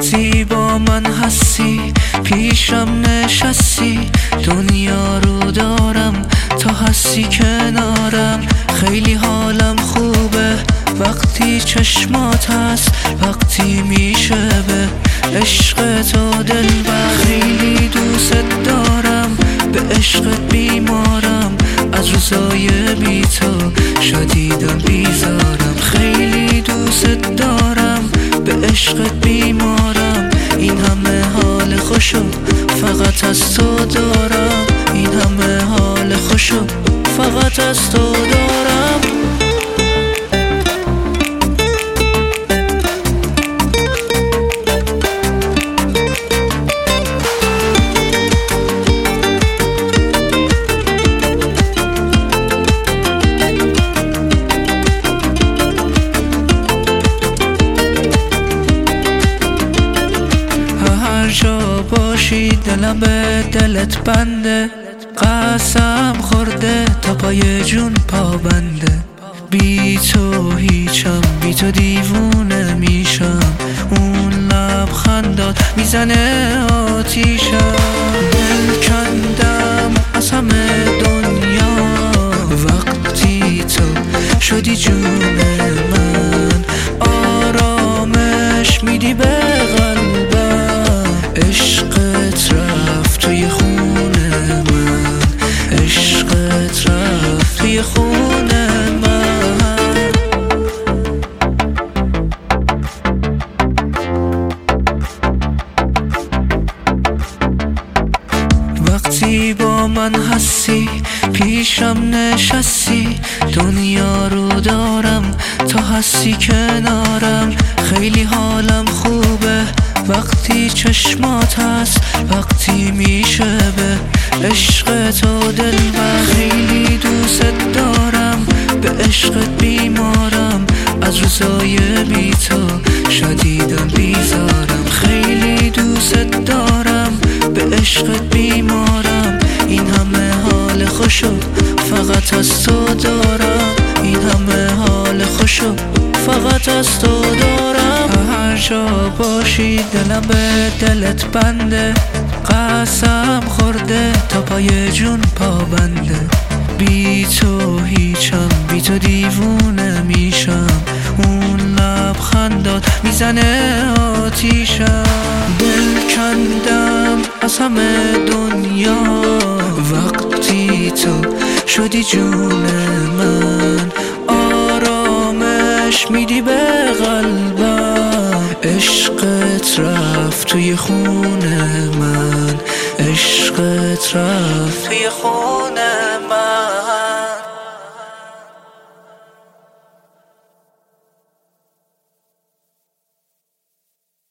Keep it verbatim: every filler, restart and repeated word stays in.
وقتی با من هستی پیشم نشستی، دنیا رو دارم تا هستی کنارم. خیلی حالم خوبه وقتی چشمات هست، وقتی میشه به عشق تو دلبر. خیلی دوست دارم به عشقت بیمارم، از روزای بی تو شدیدم بیزارم. خیلی دوست دارم به عشقت بیمارم، این همه حال خوشو فقط از تو دارم. این همه حال خوشو فقط از تو دارم. هر جا باشی دلم به دلت بنده، قسم خورده تا پای جون پابنده. بی تو هیچم، بی تو دیوونه میشم، اون لبخندات میزنه آتیشم. دل کندم از همه دنیا وقتی تو شدی جون من. آرامش میدی به قلبم، عشقت رفت توی خون من، عشقت رفت توی خون من. وقتی با من هستی پیشم نشستی، دنیا رو دارم تا هستی کنارم. خیلی حالم خوبه وقتی چشمات هست، وقتی میشه به عشق تو دلبر. خیلی دوست دارم به عشقت بیمارم، از روزای بی تو شدیدم بیزارم. خیلی دوست دارم به عشقت بیمارم، این همه حال خوشو فقط از تو دارم. این همه حال خوشو فقط از تو دارم. هر جا باشی دلم به دلت بنده، قسم خورده تا پای جون پابنده. بی تو هیچم، بی تو دیوونه میشم، اون لبخندات میزنه آتیشم. دل کندم از همه دنیا وقتی تو شدی جون من. آرامش میدی به قلبم، عشقت رفت توی خون من، عشقت رفت توی خون